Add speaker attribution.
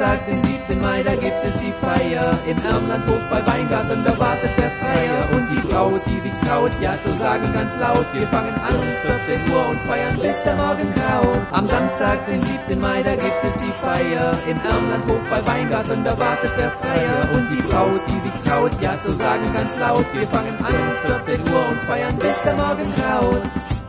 Speaker 1: Samstag, den 7. Mai, da gibt es die Feier. Im Ermlandhof bei Weingarten, da wartet der Freier. Und die Braut, die sich traut, ja zu sagen ganz laut, wir fangen an um 14 Uhr und feiern bis der Morgen graut. Am Samstag, den 7. Mai, da gibt es die Feier. Im Ermlandhof bei Weingarten, da wartet der Freier. Und die Braut, die sich traut, ja zu sagen ganz laut, wir fangen an um 14 Uhr und feiern bis der Morgen graut.